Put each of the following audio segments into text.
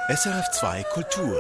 SRF2 Kultur.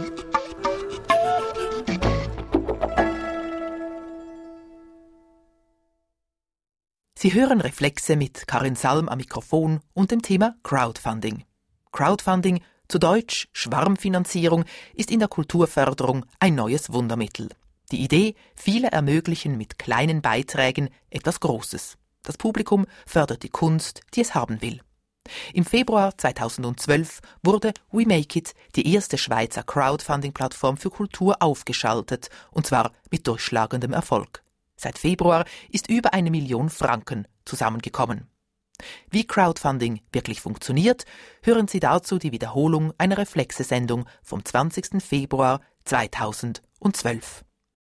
Sie hören Reflexe mit Karin Salm am Mikrofon und dem Thema Crowdfunding. Crowdfunding, zu Deutsch Schwarmfinanzierung, ist in der Kulturförderung ein neues Wundermittel. Die Idee, viele ermöglichen mit kleinen Beiträgen etwas Großes. Das Publikum fördert die Kunst, die es haben will. Im Februar 2012 wurde We Make It, die erste Schweizer Crowdfunding-Plattform für Kultur, aufgeschaltet, und zwar mit durchschlagendem Erfolg. Seit Februar ist über 1 Million Franken zusammengekommen. Wie Crowdfunding wirklich funktioniert, hören Sie dazu die Wiederholung einer Reflexe-Sendung vom 20. Februar 2012.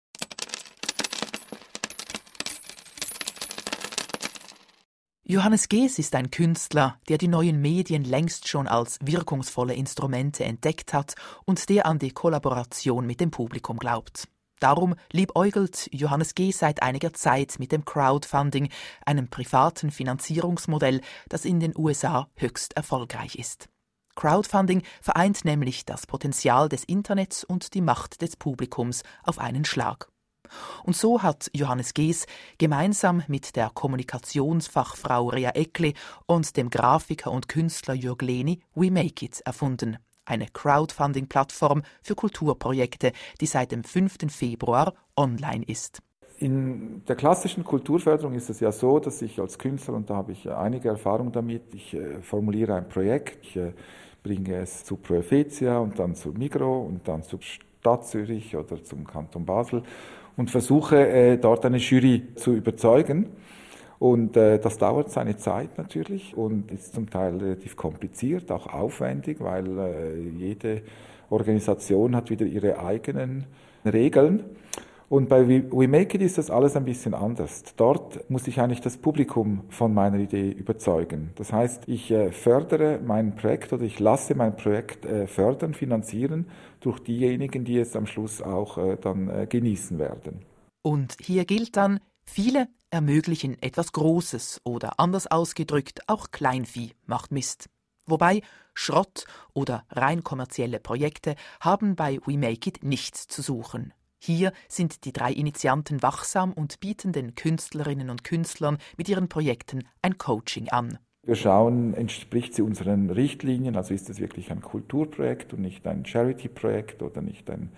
Johannes Gees ist ein Künstler, der die neuen Medien längst schon als wirkungsvolle Instrumente entdeckt hat und der an die Kollaboration mit dem Publikum glaubt. Darum liebäugelt Johannes Gees seit einiger Zeit mit dem Crowdfunding, einem privaten Finanzierungsmodell, das in den USA höchst erfolgreich ist. Crowdfunding vereint nämlich das Potenzial des Internets und die Macht des Publikums auf einen Schlag. Und so hat Johannes Gees gemeinsam mit der Kommunikationsfachfrau Rea Eckli und dem Grafiker und Künstler Jürg Lehni We Make It erfunden. Eine Crowdfunding-Plattform für Kulturprojekte, die seit dem 5. Februar online ist. In der klassischen Kulturförderung ist es ja so, dass ich als Künstler, und da habe ich einige Erfahrung damit, ich formuliere ein Projekt, ich bringe es zu Pro Helvetia und dann zu Migros und dann zur Stadt Zürich oder zum Kanton Basel und versuche dort eine Jury zu überzeugen. Und das dauert seine Zeit natürlich und ist zum Teil relativ kompliziert, auch aufwendig, weil jede Organisation hat wieder ihre eigenen Regeln. Und bei We Make It ist das alles ein bisschen anders. Dort muss ich eigentlich das Publikum von meiner Idee überzeugen. Das heißt, ich fördere mein Projekt oder ich lasse mein Projekt fördern, finanzieren durch diejenigen, die es am Schluss auch dann genießen werden. Und hier gilt dann, viele ermöglichen etwas Großes oder anders ausgedrückt, auch Kleinvieh macht Mist. Wobei Schrott oder rein kommerzielle Projekte haben bei We Make It nichts zu suchen. Hier sind die 3 Initianten wachsam und bieten den Künstlerinnen und Künstlern mit ihren Projekten ein Coaching an. Wir schauen, entspricht sie unseren Richtlinien, also ist es wirklich ein Kulturprojekt und nicht ein Charity-Projekt oder nicht ein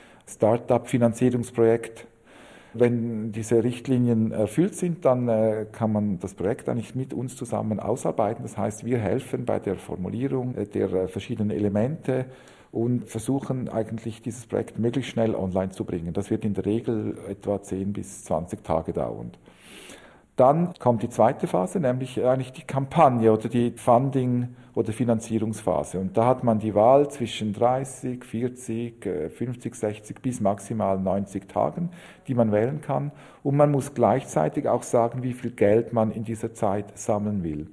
Start-up-Finanzierungsprojekt. Wenn diese Richtlinien erfüllt sind, dann kann man das Projekt eigentlich mit uns zusammen ausarbeiten. Das heißt, wir helfen bei der Formulierung der verschiedenen Elemente und versuchen eigentlich dieses Projekt möglichst schnell online zu bringen. Das wird in der Regel etwa 10 bis 20 Tage dauern. Dann kommt die zweite Phase, nämlich eigentlich die Kampagne oder die Funding- oder Finanzierungsphase. Und da hat man die Wahl zwischen 30, 40, 50, 60 bis maximal 90 Tagen, die man wählen kann. Und man muss gleichzeitig auch sagen, wie viel Geld man in dieser Zeit sammeln will.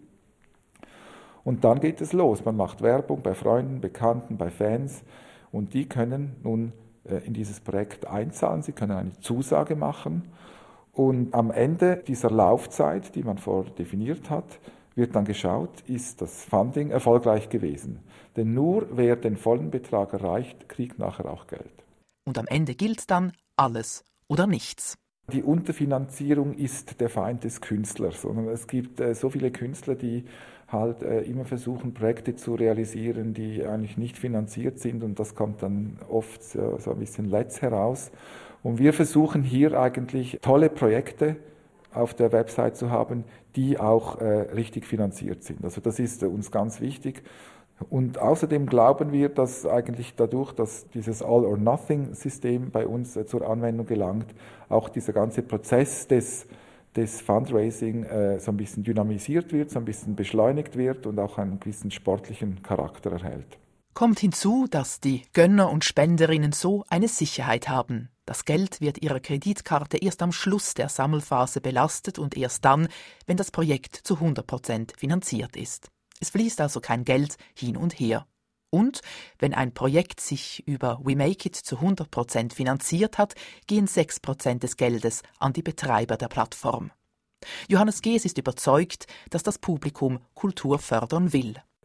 Und dann geht es los. Man macht Werbung bei Freunden, Bekannten, bei Fans. Und die können nun in dieses Projekt einzahlen. Sie können eine Zusage machen. Und am Ende dieser Laufzeit, die man vordefiniert hat, wird dann geschaut, ist das Funding erfolgreich gewesen. Denn nur wer den vollen Betrag erreicht, kriegt nachher auch Geld. Und am Ende gilt dann alles oder nichts. Die Unterfinanzierung ist der Feind des Künstlers. Sondern es gibt so viele Künstler, die halt immer versuchen, Projekte zu realisieren, die eigentlich nicht finanziert sind. Und das kommt dann oft so ein bisschen letzt heraus. Und wir versuchen hier eigentlich tolle Projekte auf der Website zu haben, die auch richtig finanziert sind. Also das ist uns ganz wichtig. Und außerdem glauben wir, dass eigentlich dadurch, dass dieses All-or-Nothing-System bei uns zur Anwendung gelangt, auch dieser ganze Prozess des Fundraising so ein bisschen dynamisiert wird, so ein bisschen beschleunigt wird und auch einen gewissen sportlichen Charakter erhält. Kommt hinzu, dass die Gönner und Spenderinnen so eine Sicherheit haben. Das Geld wird ihrer Kreditkarte erst am Schluss der Sammelphase belastet und erst dann, wenn das Projekt zu 100% finanziert ist. Es fließt also kein Geld hin und her. Und wenn ein Projekt sich über We Make It zu 100% finanziert hat, gehen 6% des Geldes an die Betreiber der Plattform. Johannes Gees ist überzeugt, dass das Publikum Kultur fördern will.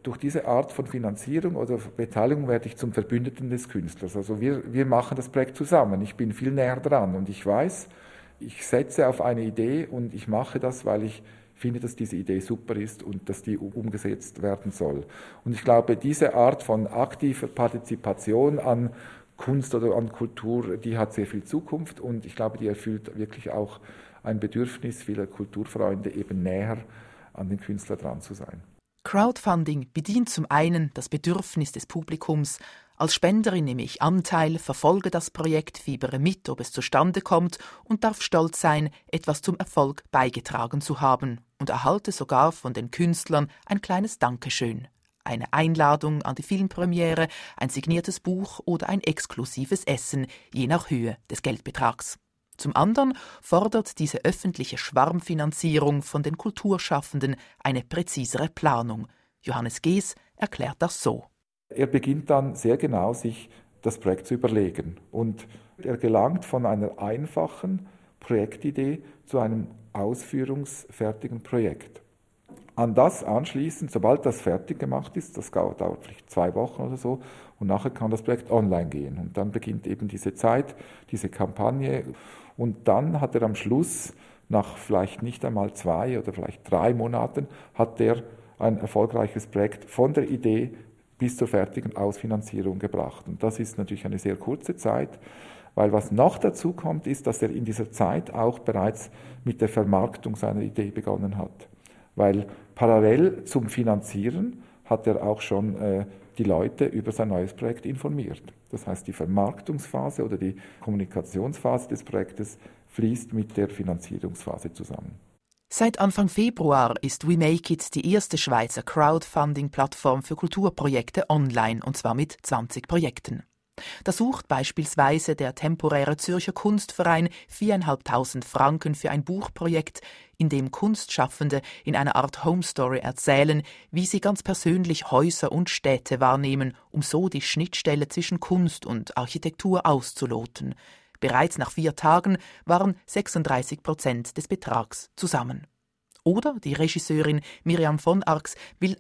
durch diese Art von Finanzierung oder Beteiligung werde ich zum Verbündeten des Künstlers. Also wir machen das Projekt zusammen. Ich bin viel näher dran und ich weiß, ich setze auf eine Idee und ich mache das, weil ich finde, dass diese Idee super ist und dass die umgesetzt werden soll. Und ich glaube, diese Art von aktiver Partizipation an Kunst oder an Kultur, die hat sehr viel Zukunft und ich glaube, die erfüllt wirklich auch ein Bedürfnis vieler Kulturfreunde, eben näher an den Künstler dran zu sein. Crowdfunding bedient zum einen das Bedürfnis des Publikums. Als Spenderin nehme ich Anteil, verfolge das Projekt, fiebere mit, ob es zustande kommt und darf stolz sein, etwas zum Erfolg beigetragen zu haben und erhalte sogar von den Künstlern ein kleines Dankeschön. Eine Einladung an die Filmpremiere, ein signiertes Buch oder ein exklusives Essen, je nach Höhe des Geldbetrags. Zum anderen fordert diese öffentliche Schwarmfinanzierung von den Kulturschaffenden eine präzisere Planung. Johannes Gees erklärt das so. Er beginnt dann sehr genau, sich das Projekt zu überlegen. Und er gelangt von einer einfachen Projektidee zu einem ausführungsfertigen Projekt. An das anschließend, sobald das fertig gemacht ist, das dauert vielleicht 2 Wochen oder so, und nachher kann das Projekt online gehen. Und dann beginnt eben diese Zeit, diese Kampagne. Und dann hat er am Schluss, nach vielleicht nicht einmal 2 oder vielleicht 3 Monaten, hat er ein erfolgreiches Projekt von der Idee bis zur fertigen Ausfinanzierung gebracht. Und das ist natürlich eine sehr kurze Zeit, weil was noch dazu kommt, ist, dass er in dieser Zeit auch bereits mit der Vermarktung seiner Idee begonnen hat. Weil parallel zum Finanzieren hat er auch schon die Leute über sein neues Projekt informiert. Das heißt, die Vermarktungsphase oder die Kommunikationsphase des Projektes fließt mit der Finanzierungsphase zusammen. Seit Anfang Februar ist We Make It die erste Schweizer Crowdfunding-Plattform für Kulturprojekte online, und zwar mit 20 Projekten. Da sucht beispielsweise der temporäre Zürcher Kunstverein 4'500 Franken für ein Buchprojekt, in dem Kunstschaffende in einer Art Homestory erzählen, wie sie ganz persönlich Häuser und Städte wahrnehmen, um so die Schnittstelle zwischen Kunst und Architektur auszuloten. Bereits nach 4 Tagen waren 36% des Betrags zusammen. Oder die Regisseurin Miriam von Arx will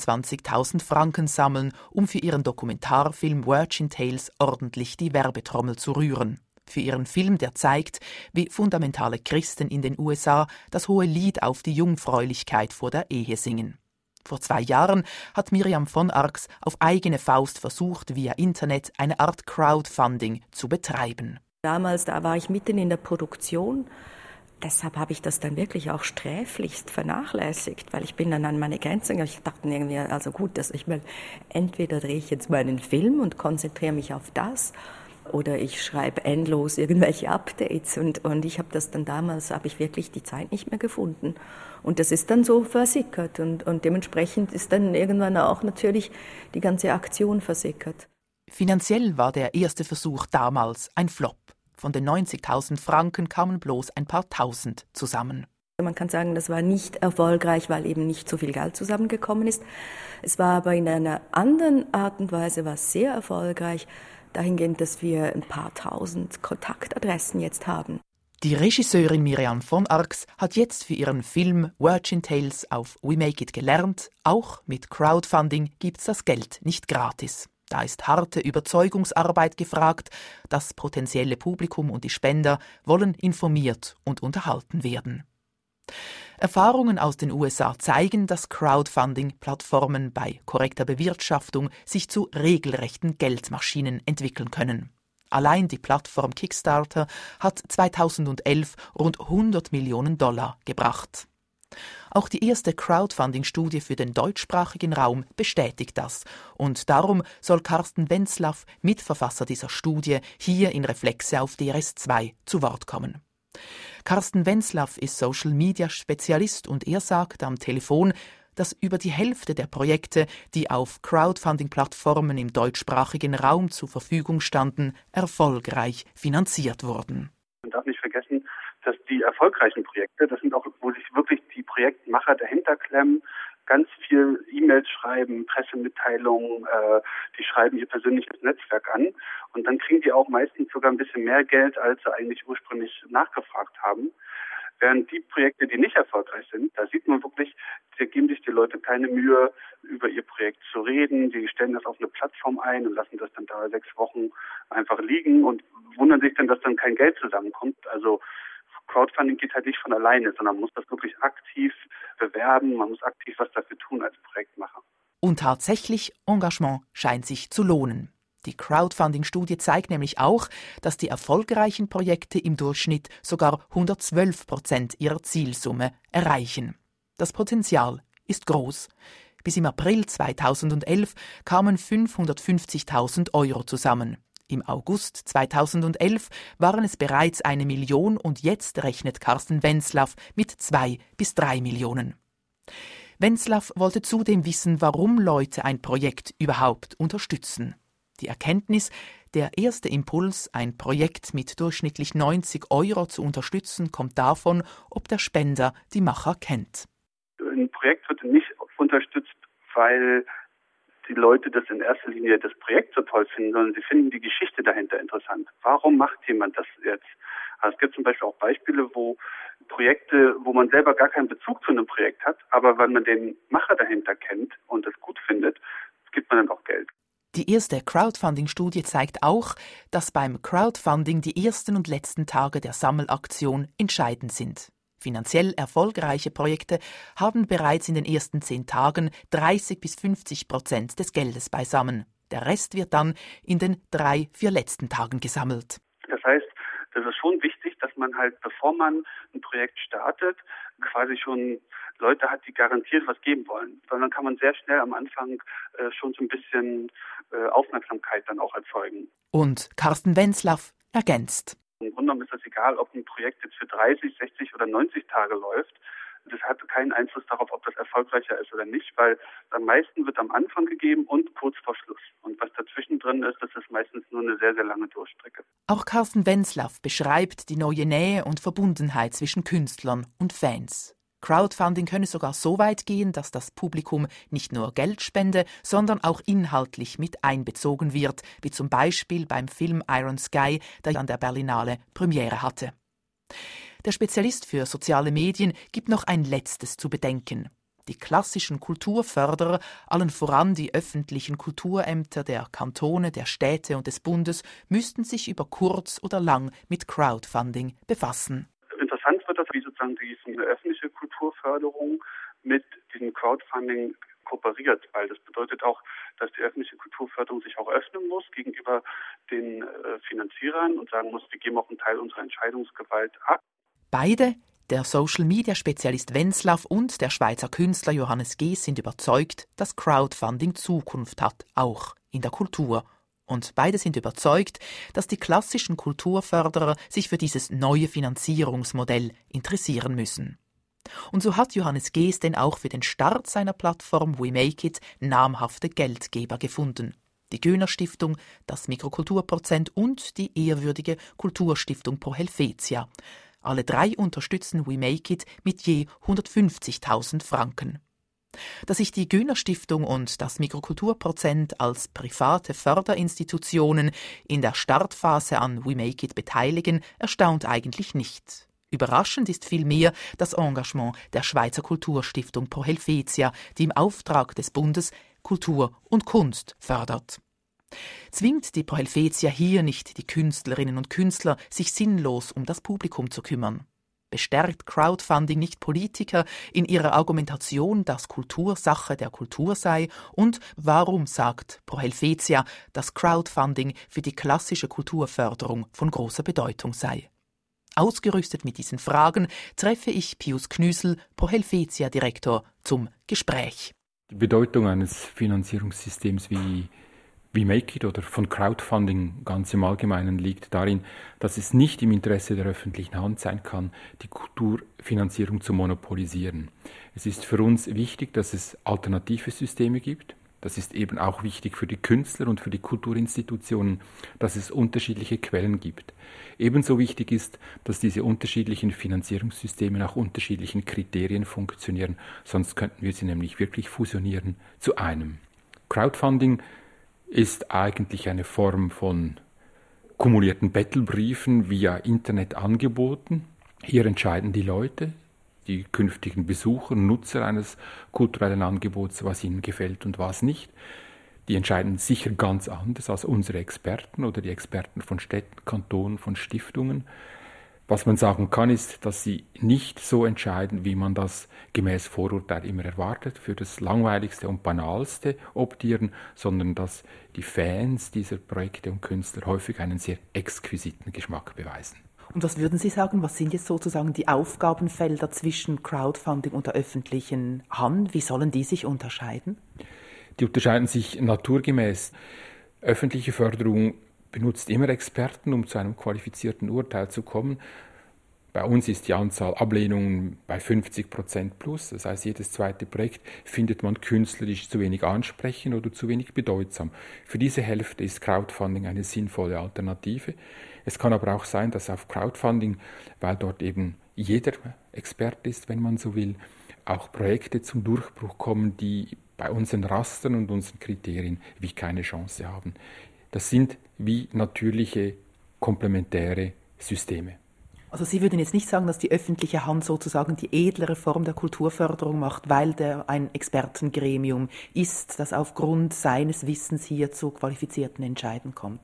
28.000 Franken sammeln, um für ihren Dokumentarfilm Virgin Tales ordentlich die Werbetrommel zu rühren. Für ihren Film, der zeigt, wie fundamentale Christen in den USA das hohe Lied auf die Jungfräulichkeit vor der Ehe singen. Vor 2 Jahren hat Miriam von Arx auf eigene Faust versucht, via Internet eine Art Crowdfunding zu betreiben. Damals, da war ich mitten in der Produktion. Deshalb habe ich das dann wirklich auch sträflichst vernachlässigt, weil ich bin dann an meine Grenzen gegangen. Ich dachte irgendwie, also gut, dass ich mal, entweder drehe ich jetzt meinen Film und konzentriere mich auf das, oder ich schreibe endlos irgendwelche Updates. Und ich habe das dann damals, habe ich wirklich die Zeit nicht mehr gefunden. Und das ist dann so versickert. Und dementsprechend ist dann irgendwann auch natürlich die ganze Aktion versickert. Finanziell war der erste Versuch damals ein Flop. Von den 90.000 Franken kamen bloß ein paar Tausend zusammen. Man kann sagen, das war nicht erfolgreich, weil eben nicht so viel Geld zusammengekommen ist. Es war aber in einer anderen Art und Weise sehr erfolgreich, dahingehend, dass wir ein paar tausend Kontaktadressen jetzt haben. Die Regisseurin Miriam von Arx hat jetzt für ihren Film Virgin Tales auf We Make It gelernt, auch mit Crowdfunding gibt's das Geld nicht gratis. Da ist harte Überzeugungsarbeit gefragt. Das potenzielle Publikum und die Spender wollen informiert und unterhalten werden. Erfahrungen aus den USA zeigen, dass Crowdfunding-Plattformen bei korrekter Bewirtschaftung sich zu regelrechten Geldmaschinen entwickeln können. Allein die Plattform Kickstarter hat 2011 rund $100 Millionen gebracht. Auch die erste Crowdfunding-Studie für den deutschsprachigen Raum bestätigt das. Und darum soll Carsten Wenzlaff, Mitverfasser dieser Studie, hier in Reflexe auf DRS2 zu Wort kommen. Carsten Wenzlaff ist Social-Media-Spezialist und er sagt am Telefon, dass über die Hälfte der Projekte, die auf Crowdfunding-Plattformen im deutschsprachigen Raum zur Verfügung standen, erfolgreich finanziert wurden. Man darf nicht vergessen, dass die erfolgreichen Projekte, das sind auch, wo sich wirklich die Projektmacher dahinter klemmen, ganz viel E-Mails schreiben, Pressemitteilungen, die schreiben ihr persönliches Netzwerk an und dann kriegen die auch meistens sogar ein bisschen mehr Geld, als sie eigentlich ursprünglich nachgefragt haben. Während die Projekte, die nicht erfolgreich sind, da sieht man wirklich, da geben sich die Leute keine Mühe, über ihr Projekt zu reden. Die stellen das auf eine Plattform ein und lassen das dann da 6 Wochen einfach liegen und wundern sich dann, dass dann kein Geld zusammenkommt. Also Crowdfunding geht halt nicht von alleine, sondern man muss das wirklich aktiv bewerben, man muss aktiv was dafür tun als Projektmacher. Und tatsächlich, Engagement scheint sich zu lohnen. Die Crowdfunding-Studie zeigt nämlich auch, dass die erfolgreichen Projekte im Durchschnitt sogar 112% ihrer Zielsumme erreichen. Das Potenzial ist groß. Bis im April 2011 kamen 550.000 Euro zusammen. Im August 2011 waren es bereits 1 Million und jetzt rechnet Carsten Wenzlaff mit 2 bis 3 Millionen. Wenzlaff wollte zudem wissen, warum Leute ein Projekt überhaupt unterstützen. Die Erkenntnis, der erste Impuls, ein Projekt mit durchschnittlich 90 Euro zu unterstützen, kommt davon, ob der Spender die Macher kennt. Ein Projekt wird nicht unterstützt, weil die Leute das in erster Linie das Projekt so toll finden, sondern sie finden die Geschichte dahinter interessant. Warum macht jemand das jetzt? Also es gibt zum Beispiel auch Beispiele, wo Projekte, wo man selber gar keinen Bezug zu einem Projekt hat, aber weil man den Macher dahinter kennt und es gut findet, gibt man dann auch Geld. Die erste Crowdfunding-Studie zeigt auch, dass beim Crowdfunding die ersten und letzten Tage der Sammelaktion entscheidend sind. Finanziell erfolgreiche Projekte haben bereits in den ersten 10 Tagen 30-50% des Geldes beisammen. Der Rest wird dann in den 3-4 letzten Tagen gesammelt. Das heißt, das ist schon wichtig, dass man halt, bevor man ein Projekt startet, quasi schon Leute hat, die garantiert was geben wollen. Weil dann kann man sehr schnell am Anfang schon so ein bisschen Aufmerksamkeit dann auch erzeugen. Und Carsten Wenzlaff ergänzt. Im Grunde genommen ist es egal, ob ein Projekt jetzt für 30, 60 oder 90 Tage läuft. Das hat keinen Einfluss darauf, ob das erfolgreicher ist oder nicht, weil am meisten wird am Anfang gegeben und kurz vor Schluss. Und was dazwischen drin ist, das ist meistens nur eine sehr, sehr lange Durchstrecke. Auch Carsten Wenzlaff beschreibt die neue Nähe und Verbundenheit zwischen Künstlern und Fans. Crowdfunding könne sogar so weit gehen, dass das Publikum nicht nur Geld spende, sondern auch inhaltlich mit einbezogen wird, wie zum Beispiel beim Film Iron Sky, der an der Berlinale Premiere hatte. Der Spezialist für soziale Medien gibt noch ein Letztes zu bedenken. Die klassischen Kulturförderer, allen voran die öffentlichen Kulturämter der Kantone, der Städte und des Bundes, müssten sich über kurz oder lang mit Crowdfunding befassen. Interessant wird das, wie sozusagen die öffentliche Kulturförderung mit diesem Crowdfunding kooperiert, weil das bedeutet auch, dass die öffentliche Kulturförderung sich auch öffnen muss gegenüber den Finanzierern und sagen muss, wir geben auch einen Teil unserer Entscheidungsgewalt ab. Beide, der Social-Media-Spezialist Wenzlaff und der Schweizer Künstler Johannes Gees, sind überzeugt, dass Crowdfunding Zukunft hat, auch in der Kultur. Und beide sind überzeugt, dass die klassischen Kulturförderer sich für dieses neue Finanzierungsmodell interessieren müssen. Und so hat Johannes Gees denn auch für den Start seiner Plattform We Make It namhafte Geldgeber gefunden. Die Göhner Stiftung, das Mikrokulturprozent und die ehrwürdige Kulturstiftung Pro Helvetia. Alle 3 unterstützen We Make It mit je 150.000 Franken. Dass sich die Göhner Stiftung und das Mikrokulturprozent als private Förderinstitutionen in der Startphase an We Make It beteiligen, erstaunt eigentlich nicht. Überraschend ist vielmehr das Engagement der Schweizer Kulturstiftung Pro Helvetia, die im Auftrag des Bundes Kultur und Kunst fördert. Zwingt die Pro Helvetia hier nicht die Künstlerinnen und Künstler, sich sinnlos um das Publikum zu kümmern? Bestärkt Crowdfunding nicht Politiker in ihrer Argumentation, dass Kultur Sache der Kultur sei? Und warum sagt Pro Helvetia, dass Crowdfunding für die klassische Kulturförderung von großer Bedeutung sei? Ausgerüstet mit diesen Fragen treffe ich Pius Knüsel, Pro Helvetia-Direktor, zum Gespräch. Die Bedeutung eines Finanzierungssystems wie We Make It oder von Crowdfunding ganz im Allgemeinen liegt darin, dass es nicht im Interesse der öffentlichen Hand sein kann, die Kulturfinanzierung zu monopolisieren. Es ist für uns wichtig, dass es alternative Systeme gibt. Das ist eben auch wichtig für die Künstler und für die Kulturinstitutionen, dass es unterschiedliche Quellen gibt. Ebenso wichtig ist, dass diese unterschiedlichen Finanzierungssysteme nach unterschiedlichen Kriterien funktionieren, sonst könnten wir sie nämlich wirklich fusionieren zu einem. Crowdfunding ist eigentlich eine Form von kumulierten Bettelbriefen via Internet angeboten. Hier entscheiden die Leute, die künftigen Besucher, Nutzer eines kulturellen Angebots, was ihnen gefällt und was nicht. Die entscheiden sicher ganz anders als unsere Experten oder die Experten von Städten, Kantonen, von Stiftungen. Was man sagen kann, ist, dass sie nicht so entscheiden, wie man das gemäß Vorurteil immer erwartet, für das Langweiligste und Banalste optieren, sondern dass die Fans dieser Projekte und Künstler häufig einen sehr exquisiten Geschmack beweisen. Und was würden Sie sagen, was sind jetzt sozusagen die Aufgabenfelder zwischen Crowdfunding und der öffentlichen Hand? Wie sollen die sich unterscheiden? Die unterscheiden sich naturgemäß. Öffentliche Förderung benutzt immer Experten, um zu einem qualifizierten Urteil zu kommen. Bei uns ist die Anzahl Ablehnungen bei 50% plus. Das heißt, jedes zweite Projekt findet man künstlerisch zu wenig ansprechend oder zu wenig bedeutsam. Für diese Hälfte ist Crowdfunding eine sinnvolle Alternative. Es kann aber auch sein, dass auf Crowdfunding, weil dort eben jeder Experte ist, wenn man so will, auch Projekte zum Durchbruch kommen, die bei unseren Rastern und unseren Kriterien wie keine Chance haben. Das sind wie natürliche, komplementäre Systeme. Also Sie würden jetzt nicht sagen, dass die öffentliche Hand sozusagen die edlere Form der Kulturförderung macht, weil der ein Expertengremium ist, das aufgrund seines Wissens hier zu qualifizierten Entscheiden kommt?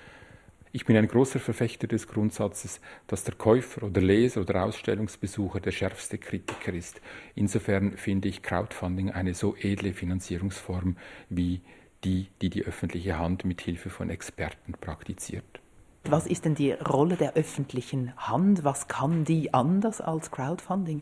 Ich bin ein großer Verfechter des Grundsatzes, dass der Käufer oder Leser oder Ausstellungsbesucher der schärfste Kritiker ist. Insofern finde ich Crowdfunding eine so edle Finanzierungsform wie die öffentliche Hand mit Hilfe von Experten praktiziert. Was ist denn die Rolle der öffentlichen Hand? Was kann die anders als Crowdfunding?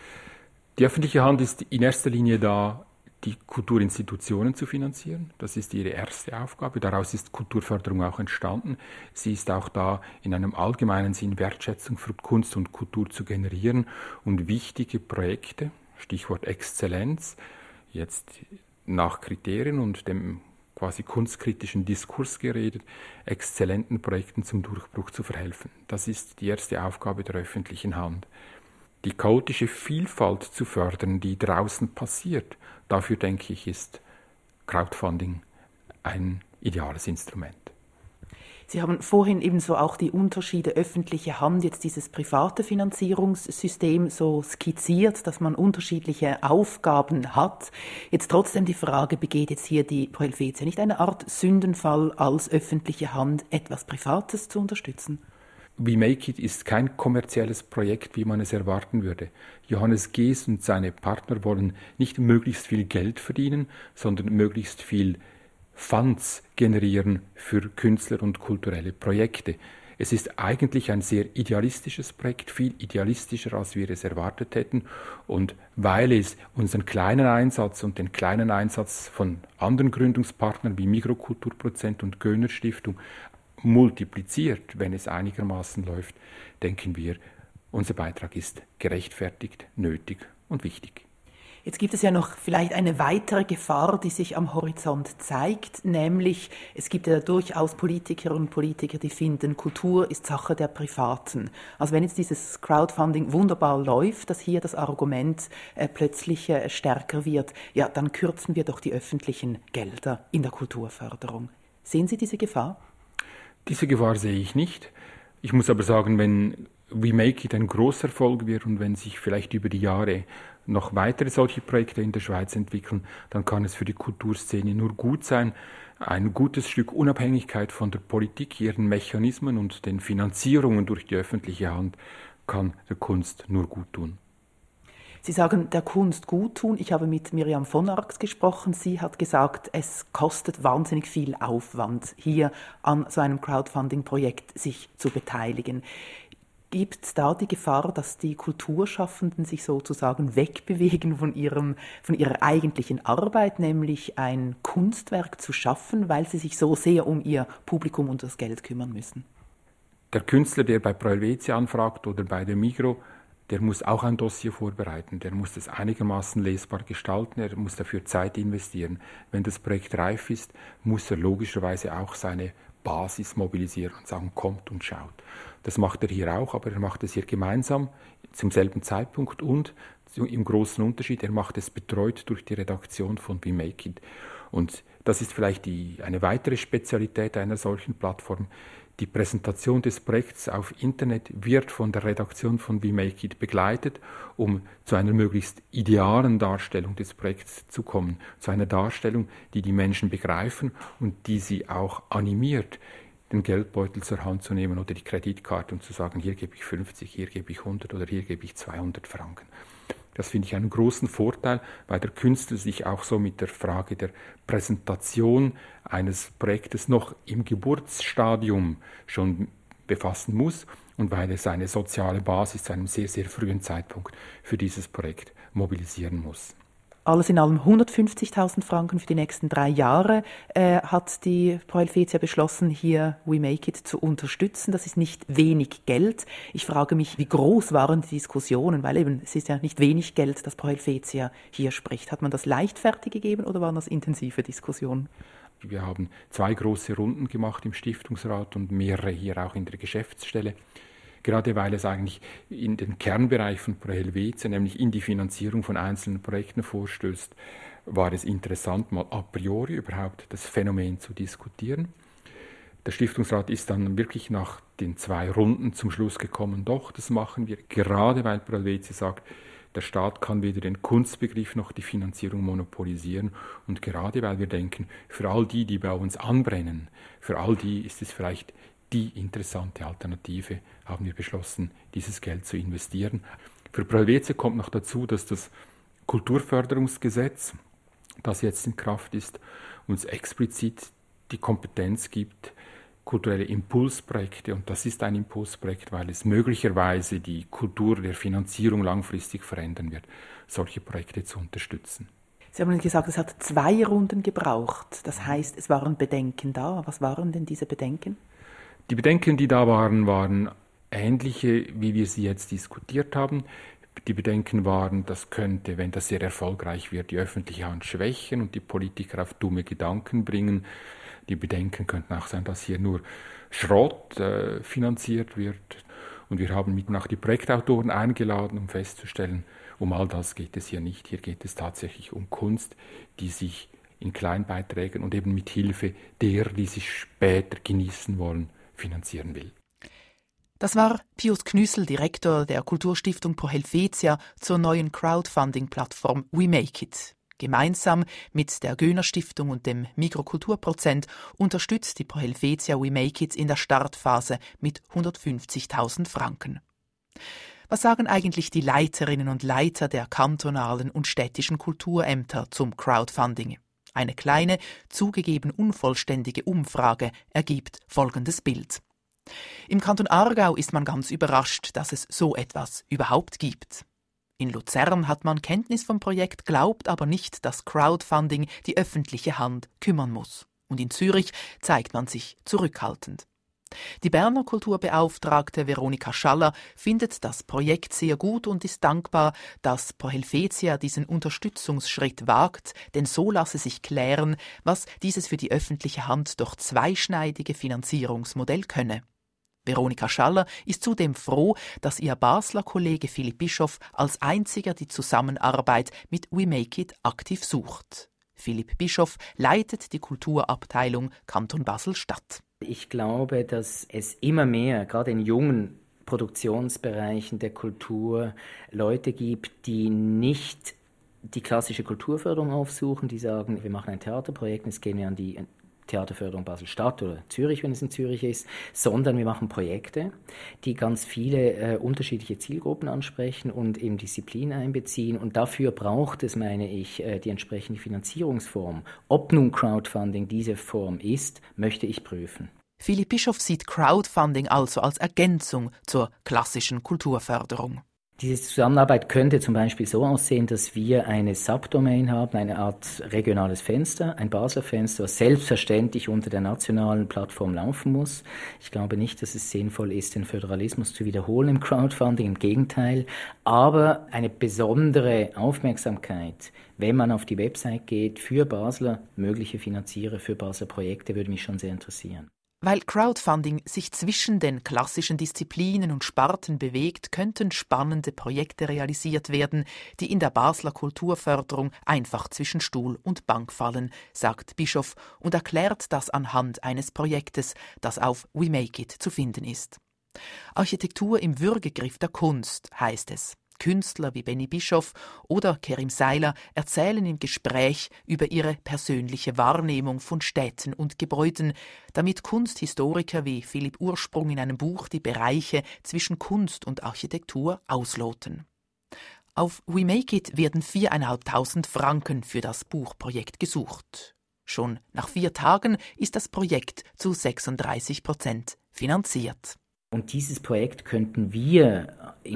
Die öffentliche Hand ist in erster Linie da, die Kulturinstitutionen zu finanzieren. Das ist ihre erste Aufgabe. Daraus ist Kulturförderung auch entstanden. Sie ist auch da, in einem allgemeinen Sinn Wertschätzung für Kunst und Kultur zu generieren und wichtige Projekte, Stichwort Exzellenz, jetzt nach Kriterien und dem quasi kunstkritischen Diskurs geredet, exzellenten Projekten zum Durchbruch zu verhelfen. Das ist die erste Aufgabe der öffentlichen Hand. Die chaotische Vielfalt zu fördern, die draußen passiert, dafür denke ich, ist Crowdfunding ein ideales Instrument. Sie haben vorhin ebenso auch die Unterschiede öffentliche Hand, jetzt dieses private Finanzierungssystem so skizziert, dass man unterschiedliche Aufgaben hat. Jetzt trotzdem die Frage, begeht jetzt hier die Pro Helvetia nicht eine Art Sündenfall als öffentliche Hand, etwas Privates zu unterstützen? We Make It ist kein kommerzielles Projekt, wie man es erwarten würde. Johannes Gees und seine Partner wollen nicht möglichst viel Geld verdienen, sondern möglichst viel Funds generieren für Künstler und kulturelle Projekte. Es ist eigentlich ein sehr idealistisches Projekt, viel idealistischer, als wir es erwartet hätten. Und weil es unseren kleinen Einsatz und den kleinen Einsatz von anderen Gründungspartnern wie Mikrokulturprozent und Göhner Stiftung multipliziert, wenn es einigermaßen läuft, denken wir, unser Beitrag ist gerechtfertigt, nötig und wichtig. Jetzt gibt es ja noch vielleicht eine weitere Gefahr, die sich am Horizont zeigt, nämlich es gibt ja durchaus Politikerinnen und Politiker, die finden, Kultur ist Sache der Privaten. Also wenn jetzt dieses Crowdfunding wunderbar läuft, dass hier das Argument plötzlich stärker wird, ja, dann kürzen wir doch die öffentlichen Gelder in der Kulturförderung. Sehen Sie diese Gefahr? Diese Gefahr sehe ich nicht. Ich muss aber sagen, wenn We Make It ein Großerfolg wird und wenn sich vielleicht über die Jahre noch weitere solche Projekte in der Schweiz entwickeln, dann kann es für die Kulturszene nur gut sein. Ein gutes Stück Unabhängigkeit von der Politik, ihren Mechanismen und den Finanzierungen durch die öffentliche Hand kann der Kunst nur gut tun. Sie sagen, der Kunst gut tun. Ich habe mit Miriam von Arx gesprochen. Sie hat gesagt, es kostet wahnsinnig viel Aufwand, hier an so einem Crowdfunding-Projekt sich zu beteiligen. Gibt es da die Gefahr, dass die Kulturschaffenden sich sozusagen wegbewegen von ihrer eigentlichen Arbeit, nämlich ein Kunstwerk zu schaffen, weil sie sich so sehr um ihr Publikum und das Geld kümmern müssen? Der Künstler, der bei Pro Helvetia anfragt oder bei der Migros, der muss auch ein Dossier vorbereiten, der muss es einigermaßen lesbar gestalten, er muss dafür Zeit investieren. Wenn das Projekt reif ist, muss er logischerweise auch seine Basis mobilisieren und sagen, kommt und schaut. Das macht er hier auch, aber er macht es hier gemeinsam zum selben Zeitpunkt und im großen Unterschied, er macht es betreut durch die Redaktion von We Make It. Und das ist vielleicht eine weitere Spezialität einer solchen Plattform. Die Präsentation des Projekts auf Internet wird von der Redaktion von We Make It begleitet, um zu einer möglichst idealen Darstellung des Projekts zu kommen. Zu einer Darstellung, die die Menschen begreifen und die sie auch animiert, den Geldbeutel zur Hand zu nehmen oder die Kreditkarte und zu sagen, hier gebe ich 50, hier gebe ich 100 oder hier gebe ich 200 Franken. Das finde ich einen großen Vorteil, weil der Künstler sich auch so mit der Frage der Präsentation eines Projektes noch im Geburtsstadium schon befassen muss und weil er seine soziale Basis zu einem sehr, sehr frühen Zeitpunkt für dieses Projekt mobilisieren muss. Alles in allem 150.000 Franken für die nächsten 3 Jahre hat die Pro Helvetia beschlossen, hier We Make It zu unterstützen. Das ist nicht wenig Geld. Ich frage mich, wie groß waren die Diskussionen, weil eben es ist ja nicht wenig Geld, das Pro Helvetia hier spricht. Hat man das leichtfertig gegeben oder waren das intensive Diskussionen? Wir haben 2 große Runden gemacht im Stiftungsrat und mehrere hier auch in der Geschäftsstelle. Gerade weil es eigentlich in den Kernbereich von Pro Helvetia, nämlich in die Finanzierung von einzelnen Projekten vorstößt, war es interessant, mal a priori überhaupt das Phänomen zu diskutieren. Der Stiftungsrat ist dann wirklich nach den 2 Runden zum Schluss gekommen, doch, das machen wir, gerade weil Pro Helvetia sagt, der Staat kann weder den Kunstbegriff noch die Finanzierung monopolisieren und gerade weil wir denken, für all die, die bei uns anbrennen, für all die ist es vielleicht die interessante Alternative, haben wir beschlossen, dieses Geld zu investieren. Für Pro Helvetia kommt noch dazu, dass das Kulturförderungsgesetz, das jetzt in Kraft ist, uns explizit die Kompetenz gibt, kulturelle Impulsprojekte, und das ist ein Impulsprojekt, weil es möglicherweise die Kultur der Finanzierung langfristig verändern wird, solche Projekte zu unterstützen. Sie haben gesagt, es hat 2 Runden gebraucht. Das heißt, es waren Bedenken da. Was waren denn diese Bedenken? Die Bedenken, die da waren, waren ähnliche, wie wir sie jetzt diskutiert haben. Die Bedenken waren, das könnte, wenn das sehr erfolgreich wird, die öffentliche Hand schwächen und die Politiker auf dumme Gedanken bringen. Die Bedenken könnten auch sein, dass hier nur Schrott finanziert wird. Und wir haben mit nach die Projektautoren eingeladen, um festzustellen, um all das geht es hier nicht. Hier geht es tatsächlich um Kunst, die sich in Kleinbeiträgen und eben mit Hilfe derer, die sie später genießen wollen, finanzieren will. Das war Pius Knüssel, Direktor der Kulturstiftung Pro Helvetia, zur neuen Crowdfunding-Plattform We Make It. Gemeinsam mit der Göhner Stiftung und dem Mikrokulturprozent unterstützt die Pro Helvetia We Make It in der Startphase mit 150.000 Franken. Was sagen eigentlich die Leiterinnen und Leiter der kantonalen und städtischen Kulturämter zum Crowdfunding? Eine kleine, zugegeben unvollständige Umfrage ergibt folgendes Bild. Im Kanton Aargau ist man ganz überrascht, dass es so etwas überhaupt gibt. In Luzern hat man Kenntnis vom Projekt, glaubt aber nicht, dass Crowdfunding die öffentliche Hand kümmern muss. Und in Zürich zeigt man sich zurückhaltend. Die Berner Kulturbeauftragte Veronika Schaller findet das Projekt sehr gut und ist dankbar, dass Pro Helvetia diesen Unterstützungsschritt wagt, denn so lasse sich klären, was dieses für die öffentliche Hand doch zweischneidige Finanzierungsmodell könne. Veronika Schaller ist zudem froh, dass ihr Basler Kollege Philipp Bischoff als einziger die Zusammenarbeit mit We Make It aktiv sucht. Philipp Bischoff leitet die Kulturabteilung Kanton Basel-Stadt. Ich glaube, dass es immer mehr, gerade in jungen Produktionsbereichen der Kultur, Leute gibt, die nicht die klassische Kulturförderung aufsuchen, die sagen, wir machen ein Theaterprojekt, jetzt gehen wir an die Theaterförderung Basel-Stadt oder Zürich, wenn es in Zürich ist, sondern wir machen Projekte, die ganz viele unterschiedliche Zielgruppen ansprechen und eben Disziplinen einbeziehen. Und dafür braucht es, meine ich, die entsprechende Finanzierungsform. Ob nun Crowdfunding diese Form ist, möchte ich prüfen. Philipp Bischoff sieht Crowdfunding also als Ergänzung zur klassischen Kulturförderung. Diese Zusammenarbeit könnte zum Beispiel so aussehen, dass wir eine Subdomain haben, eine Art regionales Fenster, ein Basler Fenster, was selbstverständlich unter der nationalen Plattform laufen muss. Ich glaube nicht, dass es sinnvoll ist, den Föderalismus zu wiederholen im Crowdfunding, im Gegenteil. Aber eine besondere Aufmerksamkeit, wenn man auf die Website geht, für Basler mögliche Finanzierer, für Basler Projekte, würde mich schon sehr interessieren. Weil Crowdfunding sich zwischen den klassischen Disziplinen und Sparten bewegt, könnten spannende Projekte realisiert werden, die in der Basler Kulturförderung einfach zwischen Stuhl und Bank fallen, sagt Bischoff und erklärt das anhand eines Projektes, das auf We Make It zu finden ist. Architektur im Würgegriff der Kunst heißt es. Künstler wie Benny Bischoff oder Kerim Seiler erzählen im Gespräch über ihre persönliche Wahrnehmung von Städten und Gebäuden, damit Kunsthistoriker wie Philipp Ursprung in einem Buch die Bereiche zwischen Kunst und Architektur ausloten. Auf We Make It werden 4.500 Franken für das Buchprojekt gesucht. Schon nach 4 Tagen ist das Projekt zu 36% finanziert. Und dieses Projekt könnten wir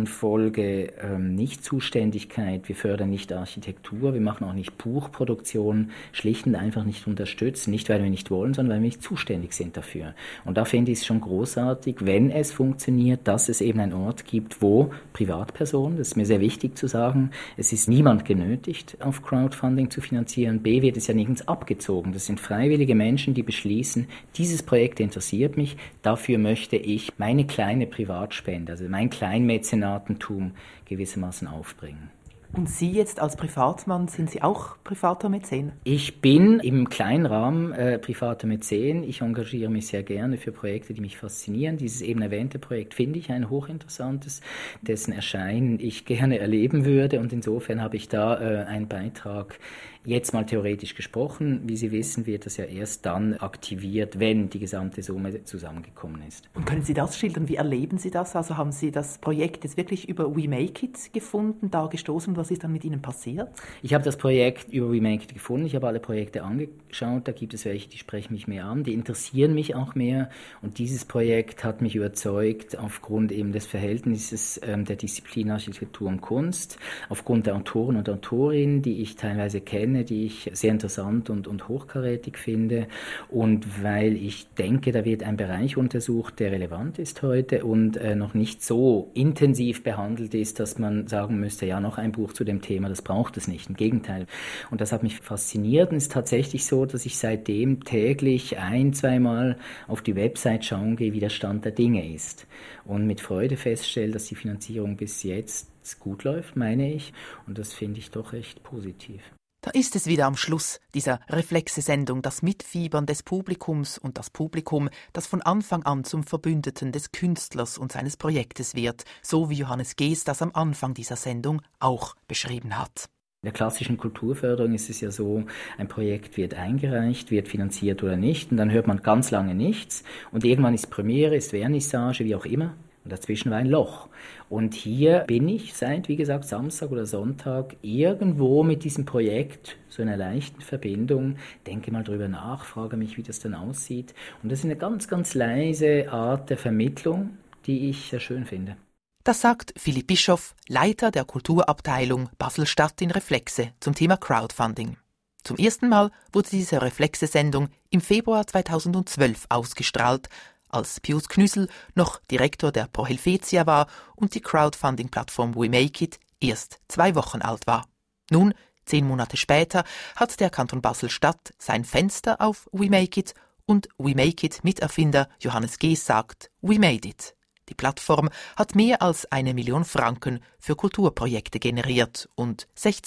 infolge Nichtzuständigkeit, wir fördern nicht Architektur, wir machen auch nicht Buchproduktion, schlicht und einfach nicht unterstützen. Nicht, weil wir nicht wollen, sondern weil wir nicht zuständig sind dafür. Und da finde ich es schon großartig, wenn es funktioniert, dass es eben einen Ort gibt, wo Privatpersonen, das ist mir sehr wichtig zu sagen, es ist niemand genötigt, auf Crowdfunding zu finanzieren. B, wird es ja nirgends abgezogen. Das sind freiwillige Menschen, die beschließen, dieses Projekt interessiert mich, dafür möchte ich meine kleine Privatspende, also mein Kleinmäzenatentum gewissermaßen aufbringen. Und Sie jetzt als Privatmann, sind Sie auch privater Mäzen? Ich bin im kleinen Rahmen privater Mäzen. Ich engagiere mich sehr gerne für Projekte, die mich faszinieren. Dieses eben erwähnte Projekt finde ich ein hochinteressantes, dessen Erscheinen ich gerne erleben würde. Und insofern habe ich da einen Beitrag jetzt mal theoretisch gesprochen. Wie Sie wissen, wird das ja erst dann aktiviert, wenn die gesamte Summe zusammengekommen ist. Und können Sie das schildern? Wie erleben Sie das? Also haben Sie das Projekt jetzt wirklich über We Make It gefunden, da gestoßen? Was ist dann mit Ihnen passiert? Ich habe das Projekt über We Make It gefunden. Ich habe alle Projekte angeschaut. Da gibt es welche, die sprechen mich mehr an, die interessieren mich auch mehr. Und dieses Projekt hat mich überzeugt aufgrund eben des Verhältnisses der Disziplin Architektur und Kunst, aufgrund der Autoren und Autorinnen, die ich teilweise kenne, die ich sehr interessant und hochkarätig finde und weil ich denke, da wird ein Bereich untersucht, der relevant ist heute und noch nicht so intensiv behandelt ist, dass man sagen müsste, ja, noch ein Buch zu dem Thema, das braucht es nicht, im Gegenteil. Und das hat mich fasziniert und es ist tatsächlich so, dass ich seitdem täglich 1-2 Mal auf die Website schauen gehe, wie der Stand der Dinge ist und mit Freude feststelle, dass die Finanzierung bis jetzt gut läuft, meine ich, und das finde ich doch recht positiv. Da ist es wieder am Schluss dieser Reflexe-Sendung, das Mitfiebern des Publikums und das Publikum, das von Anfang an zum Verbündeten des Künstlers und seines Projektes wird, so wie Johannes Gees das am Anfang dieser Sendung auch beschrieben hat. In der klassischen Kulturförderung ist es ja so, ein Projekt wird eingereicht, wird finanziert oder nicht und dann hört man ganz lange nichts und irgendwann ist Premiere, ist Vernissage, wie auch immer. Und dazwischen war ein Loch. Und hier bin ich seit, wie gesagt, Samstag oder Sonntag irgendwo mit diesem Projekt, so einer leichten Verbindung, denke mal drüber nach, frage mich, wie das dann aussieht. Und das ist eine ganz, ganz leise Art der Vermittlung, die ich sehr schön finde. Das sagt Philipp Bischoff, Leiter der Kulturabteilung Basel-Stadt in Reflexe zum Thema Crowdfunding. Zum ersten Mal wurde diese Reflexe-Sendung im Februar 2012 ausgestrahlt, als Pius Knüssel noch Direktor der Pro Helvetia war und die Crowdfunding-Plattform We Make It erst 2 Wochen alt war. Nun, 10 Monate später, hat der Kanton Basel-Stadt sein Fenster auf We Make It und We Make It Miterfinder Johannes Gees sagt We Made It. Die Plattform hat mehr als 1 Million Franken für Kulturprojekte generiert und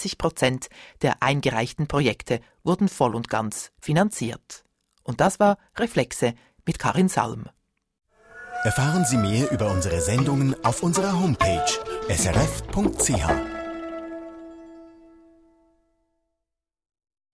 60% der eingereichten Projekte wurden voll und ganz finanziert. Und das war Reflexe mit Karin Salm. Erfahren Sie mehr über unsere Sendungen auf unserer Homepage srf.ch.